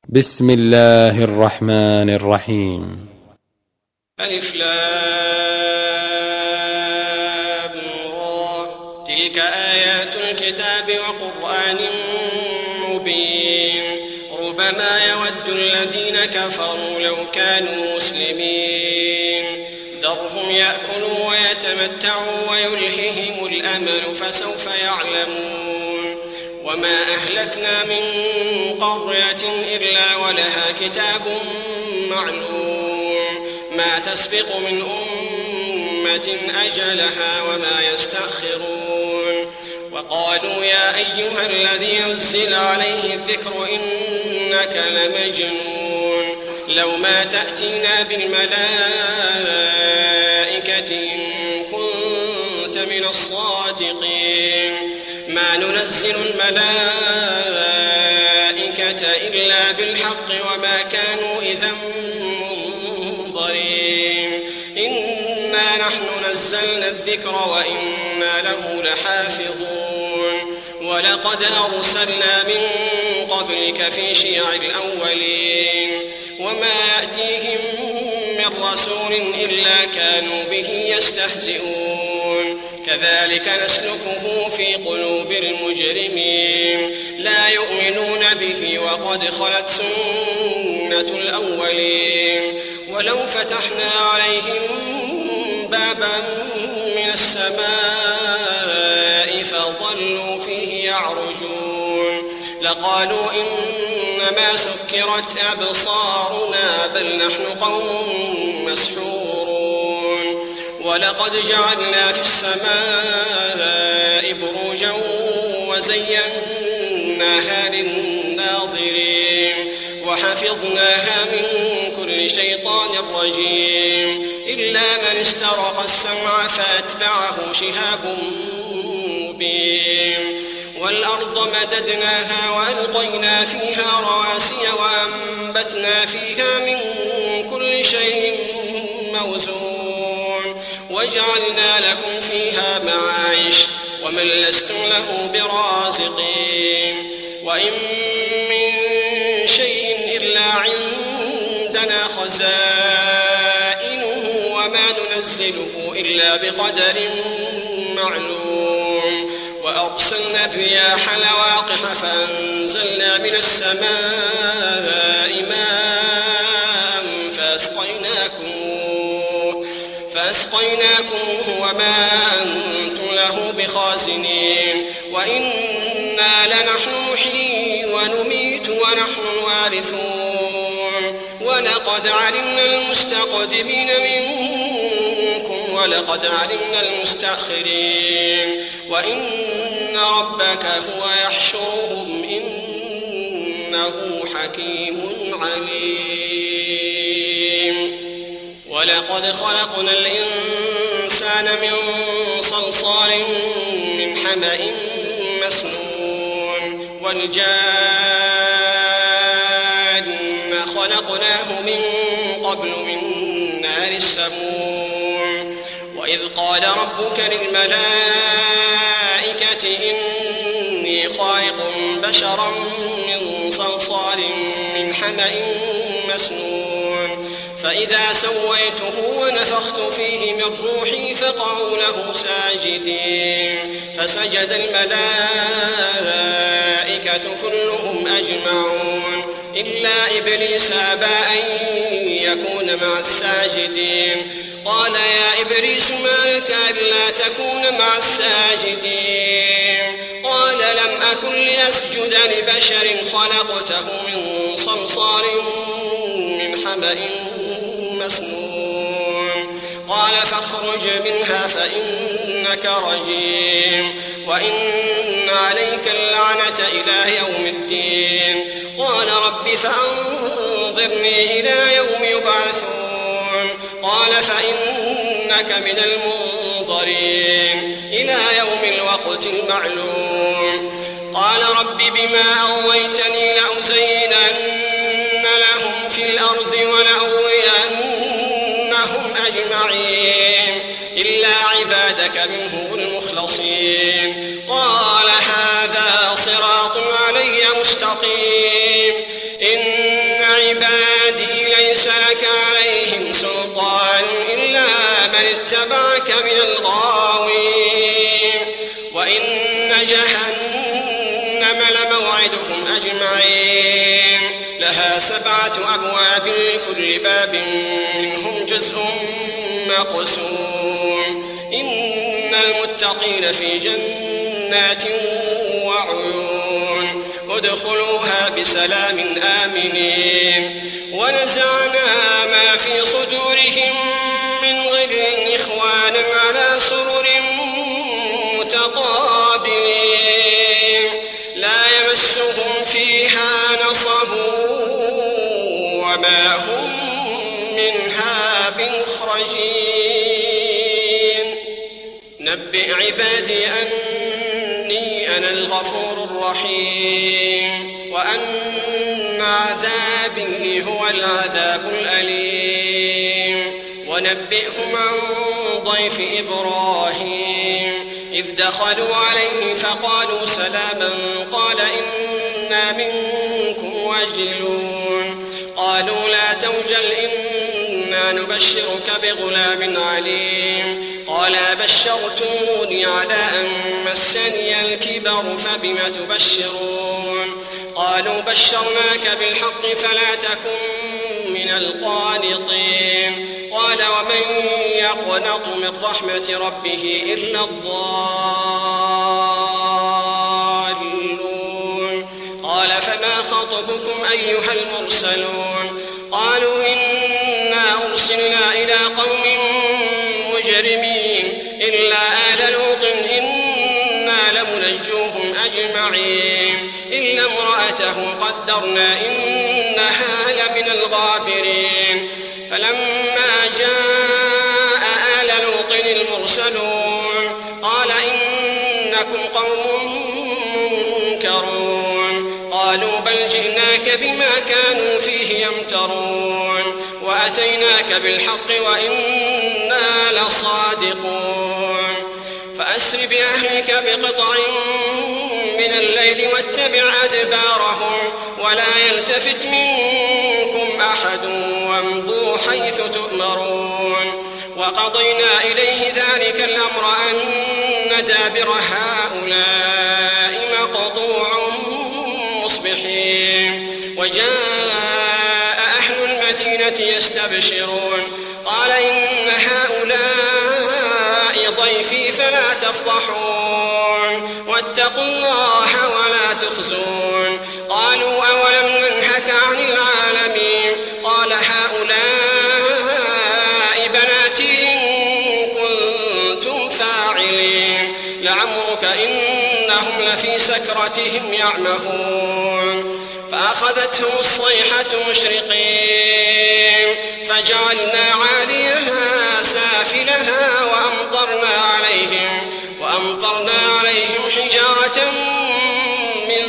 بسم الله الرحمن الرحيم. ألف لام را. تلك آيات الكتاب وقرآن مبين. ربما يود الذين كفروا لو كانوا مسلمين. ذرهم يأكلوا ويتمتعوا ويلههم الأمل فسوف يعلمون. وما أهلكنا من قرية إلا ولها كتاب معلوم. ما تسبق من أمة أجلها وما يستأخرون. وقالوا يا أيها الذي نزل عليه الذكر إنك لمجنون. لو ما تأتينا بالملائكة إن كنت من الصادقين. ما ننزل الملائكة إلا بالحق وما كانوا إذا منظرين. إنا نحن نزلنا الذكر وإنا له لحافظون. ولقد أرسلنا من قبلك في شيع الأولين. وما يأتيهم من رسول إلا كانوا به يستهزئون. كذلك نسلكه في قلوب المجرمين. لا يؤمنون به وقد خلت سنة الأولين. ولو فتحنا عليهم بابا من السماء فظلوا فيه يعرجون لقالوا إنما سكرت أبصارنا بل نحن قوم مسحورون. ولقد جعلنا في السماء بروجا وزيناها للناظرين وحفظناها من كل شيطان رجيم إلا من استرق السمع فأتبعه شهاب مبين. والأرض مددناها وألقينا فيها رواسي وأنبتنا فيها من كل شيء موزون وجعلنا لكم فيها معايش ومن لستم له برازقين. وإن من شيء إلا عندنا خزائنه وما ننزله إلا بقدر معلوم. وأرسلنا الرياح لواقح فأنزلنا من السماء ماء فأسقيناكموه وما أنتم له بخازنين. وإنا لنحن نحيي ونميت ونحن الوارثون. ولقد علمنا المستقدمين منكم ولقد علمنا المستأخرين. وإن ربك هو يحشرهم إنه حكيم عليم. ولقد خلقنا الإنسان من صلصال من حمأ مسنون. والجان خلقناه من قبل من نار السموم. وإذ قال ربك للملائكة إني خالق بشرا من صلصال من حمأ مسنون. فإذا سويته ونفخت فيه من روحي فقعوا له ساجدين. فسجد الملائكة كلهم أجمعون إلا إبليس أبى أن يكون مع الساجدين. قال يا إبليس ما لك ألا تكون مع الساجدين؟ قال لم أكن لأسجد لبشر خلقته من صلصال من حمأ مسنون. قال فاخرج منها فإنك رجيم وإن عليك اللعنة إلى يوم الدين. قال رب فأنظرني إلى يوم يبعثون. قال فإنك من المنظرين إلى يوم الوقت المعلوم. قال رب بما أغويتني لأزينن لهم في الأرض ولأغوينهم أجمعين إلا عبادك منهم المخلصين. قال هذا صراط علي مستقيم. إن عبادي ليس لك عليهم سلطان إلا من اتبعك من الغاوين وإن جهنم لموعدهم أجمعين لها 7 أبواب لكل باب منهم جزء مقسوم إن المتقين في جنات وعيون ادخلوها بسلام آمنين ونزعنا ما في صدورهم من غل إخوانا على سرر متقابلين لا يمسهم فيها نصب وما هم منها بمخرجين نبئ عبادي أني أنا الغفور الرحيم وأن عذابي هو العذاب الأليم ونبئهم عن ضيف إبراهيم إذ دخلوا عليه فقالوا سلاما قال إنا منكم وجلون قالوا لا توجل إنا نبشرك بغلام عليم قال بشرتموني على أن مسني الكبر فبم تبشرون قالوا بشرناك بالحق فلا تكن من القانطين قال ومن يقنط من رحمة ربه إلا الضالون قال فما خطبكم أيها المرسلون قالوا إنا أرسلنا إلى قوم مجرمين إلا آل لوط إنا لمنجوهم أجمعين إلا امرأته قدرنا إنها لمن الغابرين فلما جاء آل لوط المرسلون قال إنكم قوم منكرون قالوا بل جئناك بما كانوا فيه يمترون وأتيناك بالحق وإنا لصادقون فأسر بأهلك بقطع من الليل واتبع أدبارهم ولا يلتفت منكم أحد وامضوا حيث تؤمرون وقضينا إليه ذلك الأمر أن دابر هؤلاء مقطوع مصبحين وجاء أهل المدينة يستبشرون قال إن هؤلاء ضيفي فلا تفضحون واتقوا الله ولا تخزون قالوا أولم ننهك عن العالمين قال هؤلاء بناتي إن كنتم فاعلين لعمرك إنهم لفي سكرتهم يعمهون فأخذتهم الصيحة مشرقين فجعلنا عاليها سافلها وأمطرنا عليهم حجارة من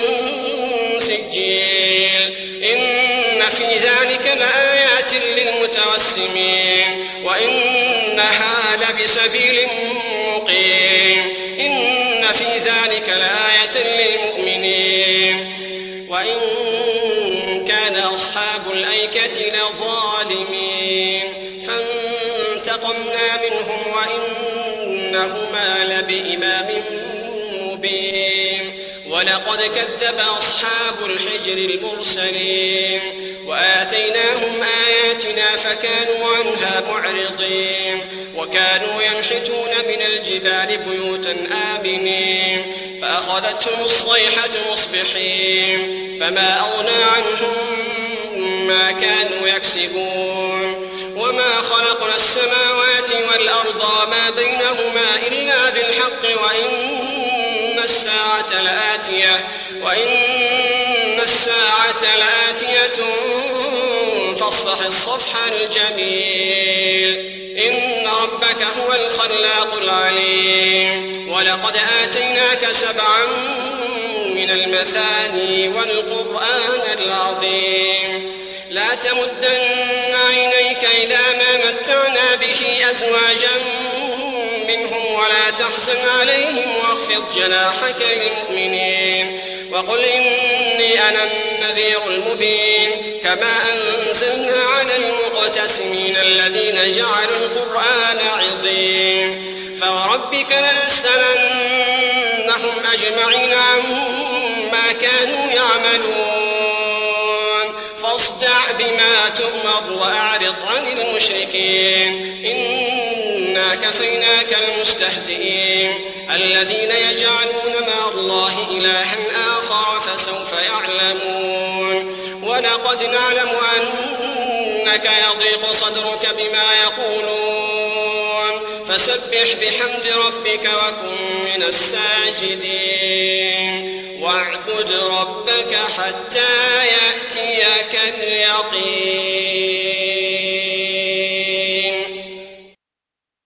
سجيل إن في ذلك لآيات للمتوسمين وإنها لبسبيل مقيم إن في ذلك لآية للمؤمنين وإن كان أصحاب الأيكة لظالمين فانتقمنا منهم وإنهما لبإمام مبين ولقد كذب أصحاب الحجر المرسلين وآتيناهم آياتنا فكانوا عنها معرضين وكانوا ينحتون من الجبال بيوتا آمنين فأخذتهم الصيحة مصبحين فما أغنى عنهم ما كانوا يكسبون وما خلقنا السماوات والأرض وما بينهما إلا بالحق وإن الساعة لآتية فاصفح الصفح الجميل إن ربك هو الخلاق العليم ولقد آتيناك 7 من المثاني والقرآن العظيم لا تمدن عينيك إلى ما متعنا به أزواجا منهم ولا تحزن عليهم واخفض جناحك للمؤمنين وقل إني أنا النذير المبين كما أنزلنا على المقتسمين الذين جعلوا القرآن عظيم فوربك لنسألنهم أجمعين عما كانوا يعملون فاصدع بما تؤمر وأعرض عن المشركين إنا كفيناك المستهزئين الذين يجعلون مع الله إلها آخر فسوف يعلمون ولقد نعلم أنك يضيق صدرك بما يقولون فسبح بحمد ربك وكن من الساجدين واعبد ربك حتى يأتيك اليقين.